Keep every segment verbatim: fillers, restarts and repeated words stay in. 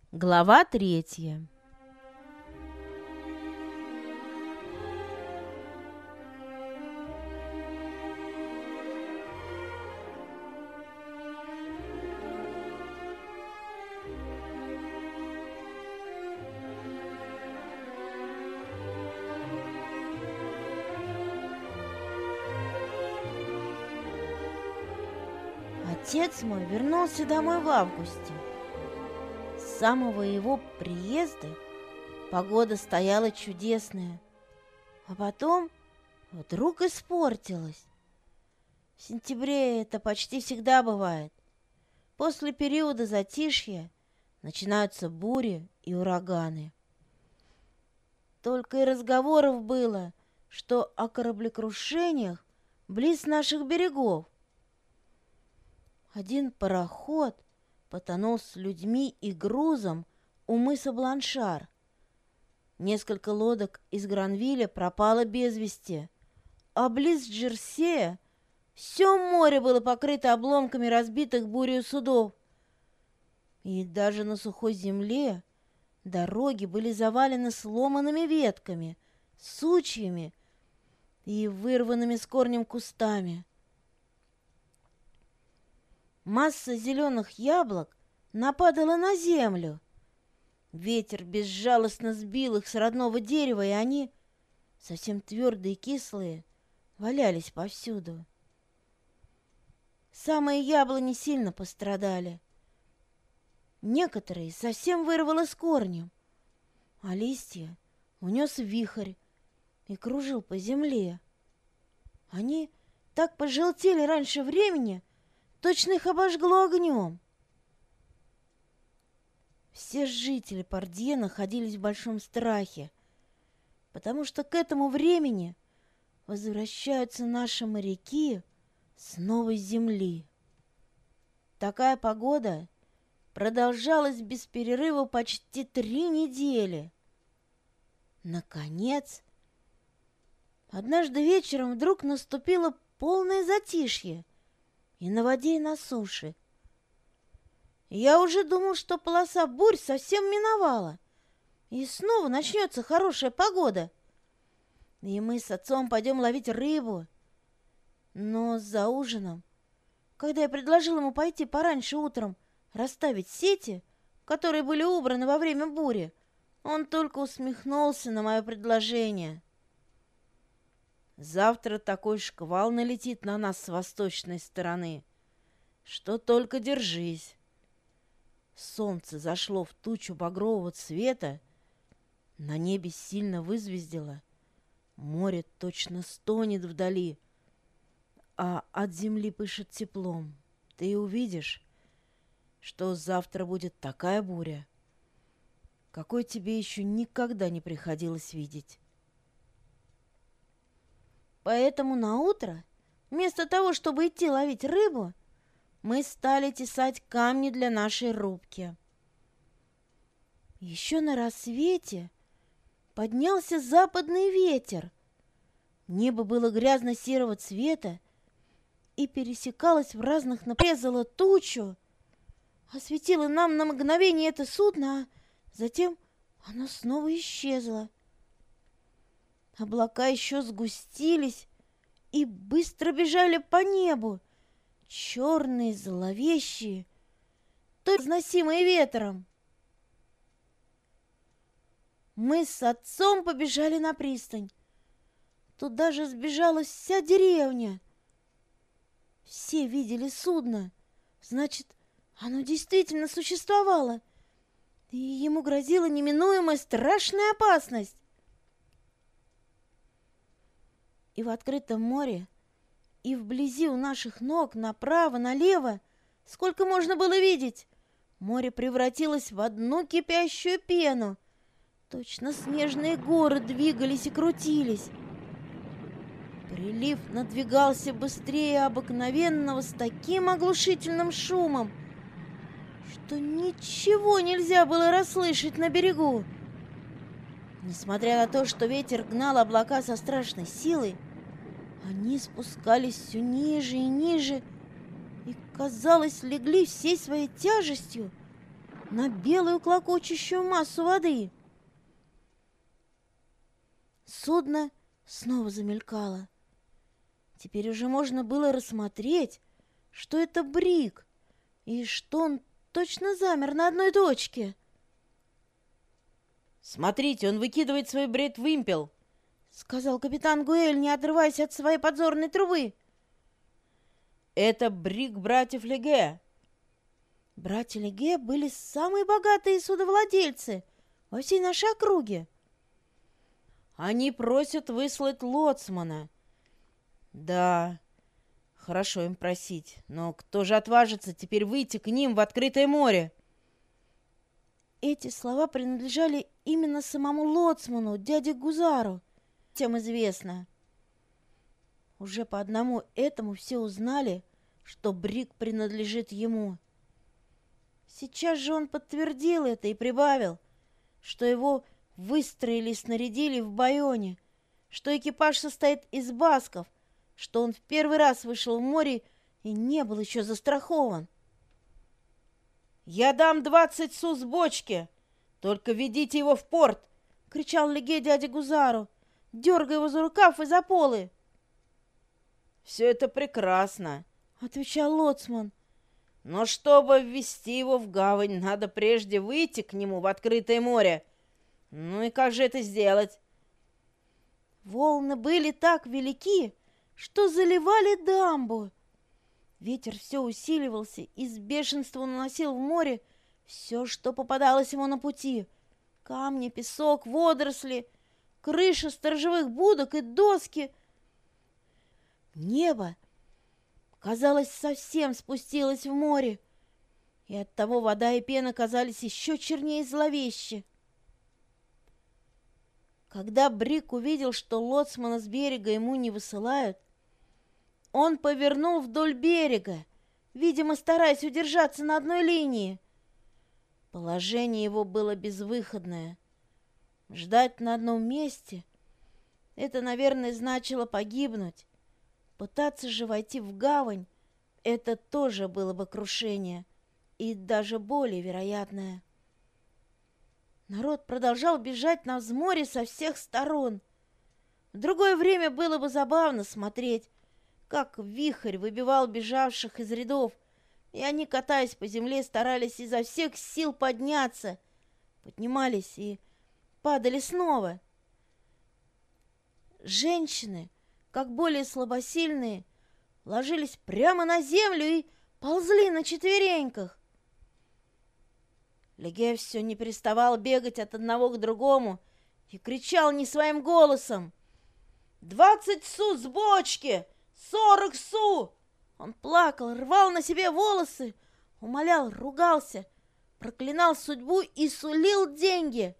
Глава третья. Отец мой вернулся домой в августе. С самого его приезда погода стояла чудесная, а потом вдруг испортилась. В сентябре это почти всегда бывает. После периода затишья начинаются бури и ураганы. Только и разговоров было, что о кораблекрушениях близ наших берегов. Один пароход потонул с людьми и грузом у мыса Бланшар. Несколько лодок из Гранвилля пропало без вести, а близ Джерсея все море было покрыто обломками разбитых бурей судов. И даже на сухой земле дороги были завалены сломанными ветками, сучьями и вырванными с корнем кустами. Масса зеленых яблок нападала на землю. Ветер безжалостно сбил их с родного дерева, и они, совсем твердые и кислые, валялись повсюду. Самые яблони сильно пострадали. Некоторые совсем вырвало с корнем, а листья унес вихрь и кружил по земле. Они так пожелтели раньше времени, точно их обожгло огнем. Все жители Пардье находились в большом страхе, потому что к этому времени возвращаются наши моряки с новой земли. Такая погода продолжалась без перерыва почти три недели. Наконец, однажды вечером вдруг наступило полное затишье и на воде, и на суше. Я уже думал, что полоса бурь совсем миновала, и снова начнется хорошая погода, и мы с отцом пойдем ловить рыбу. Но за ужином, когда я предложил ему пойти пораньше утром расставить сети, которые были убраны во время бури, он только усмехнулся на мое предложение. Завтра такой шквал налетит на нас с восточной стороны, что только держись. Солнце зашло в тучу багрового цвета, на небе сильно вызвездило, море точно стонет вдали, а от земли пышет теплом. Ты увидишь, что завтра будет такая буря, какой тебе еще никогда не приходилось видеть. Поэтому наутро, вместо того, чтобы идти ловить рыбу, мы стали тесать камни для нашей рубки. Еще на рассвете поднялся западный ветер. Небо было грязно-серого цвета и пересекалось в разных направлениях. Резало тучу, осветило нам на мгновение это судно, а затем оно снова исчезло. Облака еще сгустились и быстро бежали по небу, черные, зловещие, то разносимые ветром. Мы с отцом побежали на пристань. Туда же сбежалась вся деревня. Все видели судно, значит, оно действительно существовало, и ему грозила неминуемая страшная опасность. И в открытом море, и вблизи у наших ног, направо, налево, сколько можно было видеть, море превратилось в одну кипящую пену. Точно снежные горы двигались и крутились. Прилив надвигался быстрее обыкновенного с таким оглушительным шумом, что ничего нельзя было расслышать на берегу. Несмотря на то, что ветер гнал облака со страшной силой, они спускались все ниже и ниже и, казалось, легли всей своей тяжестью на белую клокочущую массу воды. Судно снова замелькало. Теперь уже можно было рассмотреть, что это Брик, и что он точно замер на одной точке. «Смотрите, он выкидывает свой бред-вымпел», — сказал капитан Гуэль, не отрываясь от своей подзорной трубы. «Это Брик братьев Леге». Братья Леге были самые богатые судовладельцы во всей нашей округе. «Они просят выслать лоцмана». «Да, хорошо им просить, но кто же отважится теперь выйти к ним в открытое море?» Эти слова принадлежали именно самому лоцману, дяде Гузару, всем известно. Уже по одному этому все узнали, что Брик принадлежит ему. Сейчас же он подтвердил это и прибавил, что его выстроили и снарядили в Байоне, что экипаж состоит из басков, что он в первый раз вышел в море и не был еще застрахован. «Я дам двадцать су с бочки, только ведите его в порт!» — кричал Леге дяде Гузару, дергая его за рукав и за полы. «Все это прекрасно», — отвечал лоцман. «но чтобы ввести его в гавань, надо прежде выйти к нему в открытое море. Ну и как же это сделать?» Волны были так велики, что заливали дамбу. Ветер все усиливался и с бешенством уносил в море все, что попадалось ему на пути. Камни, песок, водоросли, крыши сторожевых будок и доски. Небо, казалось, совсем спустилось в море, и оттого вода и пена казались еще чернее и зловеще. Когда Брик увидел, что лоцмана с берега ему не высылают, он повернул вдоль берега, видимо, стараясь удержаться на одной линии. Положение его было безвыходное. Ждать на одном месте — это, наверное, значило погибнуть. Пытаться же войти в гавань — это тоже было бы крушение, и даже более вероятное. Народ продолжал бежать на взморье со всех сторон. В другое время было бы забавно смотреть, как вихрь выбивал бежавших из рядов, и они, катаясь по земле, старались изо всех сил подняться, поднимались и падали снова. Женщины, как более слабосильные, ложились прямо на землю и ползли на четвереньках. Леге все не переставал бегать от одного к другому и кричал не своим голосом: «Двадцать су с бочки! Сорок су!» Он плакал, рвал на себе волосы, умолял, ругался, проклинал судьбу и сулил деньги.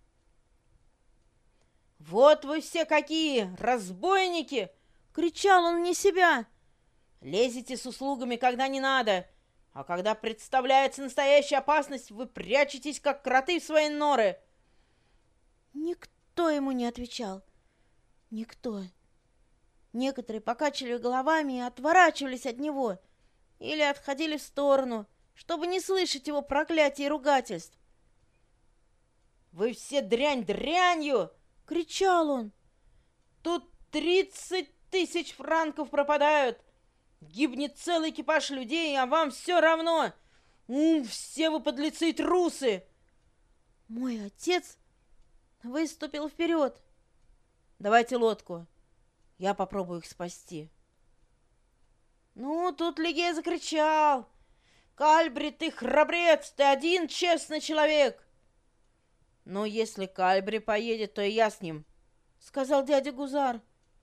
«Вот вы все какие! Разбойники!» — кричал он вне себя. «Лезете с услугами, когда не надо, а когда представляется настоящая опасность, вы прячетесь, как кроты в свои норы!» Никто ему не отвечал. Никто. Некоторые покачивали головами и отворачивались от него или отходили в сторону, чтобы не слышать его проклятий и ругательств. «Вы все дрянь дрянью!» — кричал он. «Тут тридцать тысяч франков пропадают! Гибнет целый экипаж людей, а вам все равно! Ум, все вы подлецы и трусы!» Мой отец выступил вперед. «Давайте лодку, я попробую их спасти». Ну, тут Леге закричал: «Кальбри, ты храбрец, ты один честный человек!» «Ну, если Кальбри поедет, то и я с ним», — сказал дядя Гузар.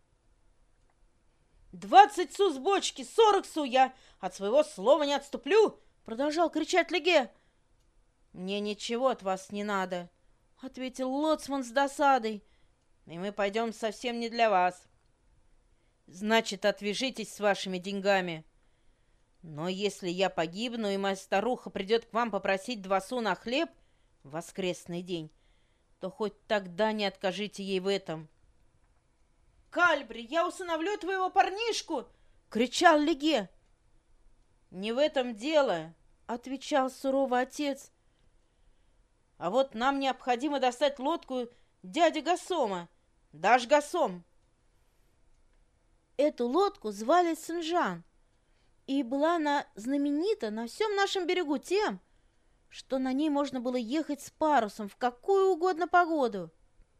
«Двадцать су с бочки, сорок су, я от своего слова не отступлю!» — продолжал кричать Леге. «Мне ничего от вас не надо», — ответил лоцман с досадой. «И мы пойдем совсем не для вас. Значит, отвяжитесь с вашими деньгами. Но если я погибну, и моя старуха придет к вам попросить два су на хлеб в воскресный день, то хоть тогда не откажите ей в этом». «Кальбри, я усыновлю твоего парнишку!» — кричал Леге. «Не в этом дело», — отвечал сурово отец. А вот нам необходимо достать лодку дяди Гасома. Дашь, Гасом?» Эту лодку звали Синжан, и была она знаменита на всем нашем берегу тем, что на ней можно было ехать с парусом в какую угодно погоду.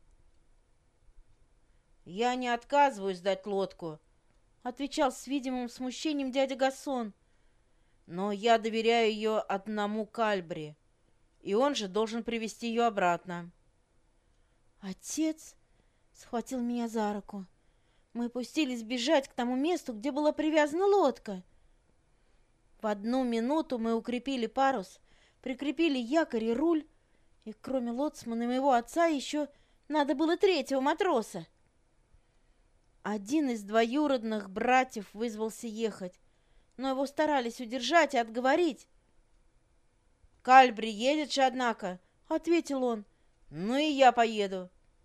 «Я не отказываюсь дать лодку», — отвечал с видимым смущением дядя Гасон. «Но я доверяю ее одному Кальбри, и он же должен привести ее обратно». Отец схватил меня за руку. Мы пустились бежать к тому месту, где была привязана лодка. В одну минуту мы укрепили парус, прикрепили якорь и руль, и кроме лоцмана и моего отца еще надо было третьего матроса. Один из двоюродных братьев вызвался ехать, но его старались удержать и отговорить. «Кальбри едет же, однако», — ответил он. «Ну и я поеду».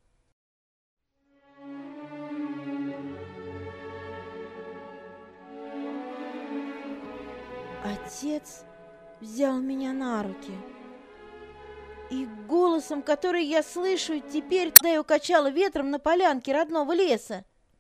Отец взял меня на руки, и голосом, который я слышу теперь, когда я укачала ветром на полянке родного леса,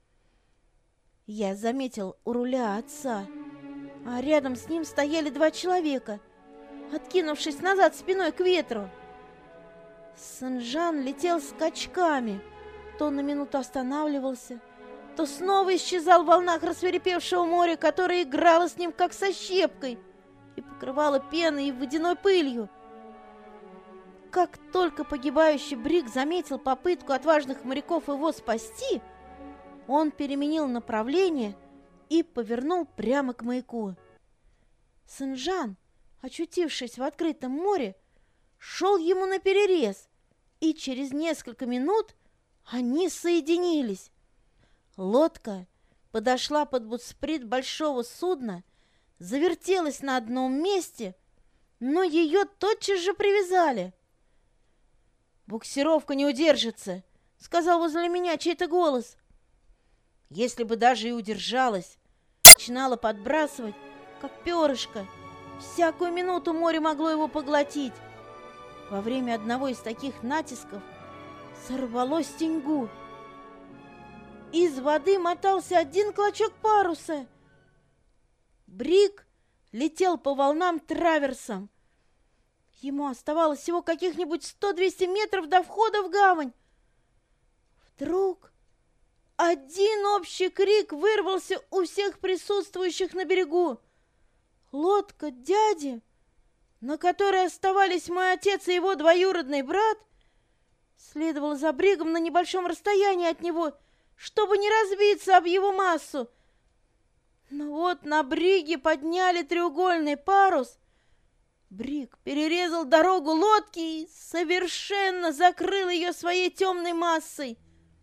я заметил у руля отца, а рядом с ним стояли два человека, откинувшись назад спиной к ветру. Синжан летел скачками, то на минуту останавливался, то снова исчезал в волнах рассвирепевшего моря, которое играло с ним как со щепкой и покрывало пеной и водяной пылью. Как только погибающий бриг заметил попытку отважных моряков его спасти, он переменил направление и повернул прямо к маяку. Синжан, очутившись в открытом море, шел ему наперерез, и через несколько минут они соединились. Лодка подошла под бутсприт большого судна, завертелась на одном месте, но ее тотчас же привязали. «Буксировка не удержится», — сказал возле меня чей-то голос. Если бы даже и удержалась, начинала подбрасывать, как перышко. Всякую минуту море могло его поглотить. Во время одного из таких натисков сорвалось теньгу. Из воды мотался один клочок паруса. Бриг летел по волнам траверсом. Ему оставалось всего каких-нибудь сто-двести метров до входа в гавань. Вдруг один общий крик вырвался у всех присутствующих на берегу. Лодка дяди, на которой оставались мой отец и его двоюродный брат, следовала за бригом на небольшом расстоянии от него, чтобы не разбиться об его массу. Но вот на бриге подняли треугольный парус. Бриг перерезал дорогу лодки и совершенно закрыл ее своей темной массой.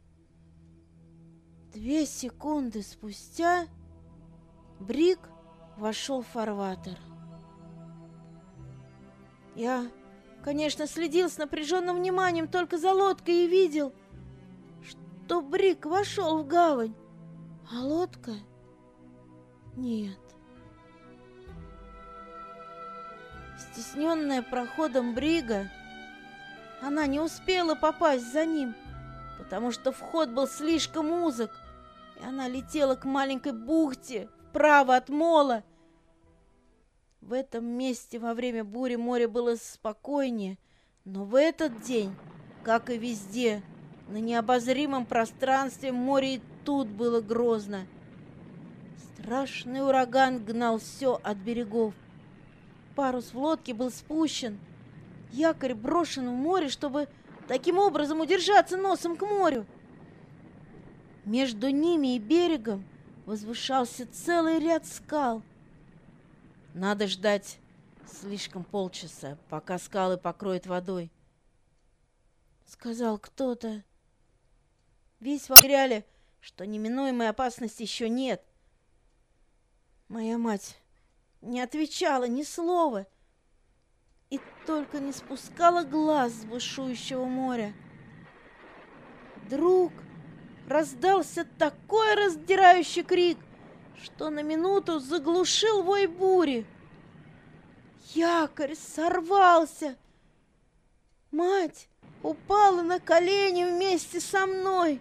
Две секунды спустя бриг вошел в фарватер. Я, конечно, следил с напряженным вниманием только за лодкой и видел, что бриг вошел в гавань, а лодка нет. Стесненная проходом брига, она не успела попасть за ним, потому что вход был слишком узок, и она летела к маленькой бухте вправо от мола. В этом месте во время бури море было спокойнее, но в этот день, как и везде, на необозримом пространстве море и тут было грозно. Страшный ураган гнал все от берегов. Парус в лодке был спущен, якорь брошен в море, чтобы таким образом удержаться носом к морю. Между ними и берегом возвышался целый ряд скал. «Надо ждать слишком полчаса, пока скалы покроют водой», — сказал кто-то. Весь уверяли, что неминуемой опасности еще нет. Моя мать не отвечала ни слова и только не спускала глаз с бушующего моря. Вдруг раздался такой раздирающий крик, что на минуту заглушил вой бури. Якорь сорвался. Мать упала на колени вместе со мной.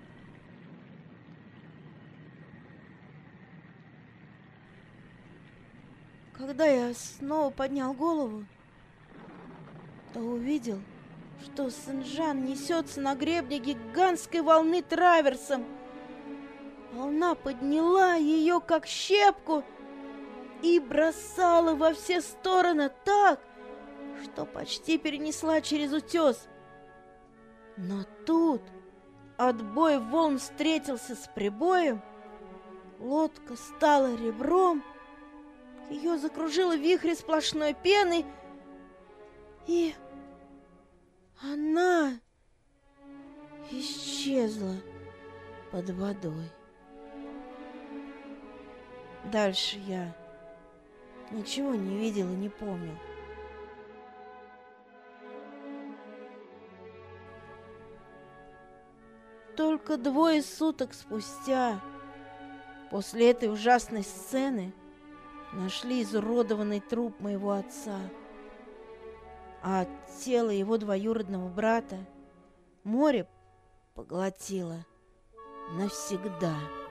Когда я снова поднял голову, то увидел, что Сен-Жан несется на гребне гигантской волны траверсом. Волна подняла ее, как щепку, и бросала во все стороны так, что почти перенесла через утес. Но тут отбой волн встретился с прибоем, лодка стала ребром, ее закружило вихрь сплошной пены, и она исчезла под водой. Дальше я ничего не видел и не помнил. Только двое суток спустя, после этой ужасной сцены, нашли изуродованный труп моего отца, а тело его двоюродного брата море поглотило навсегда.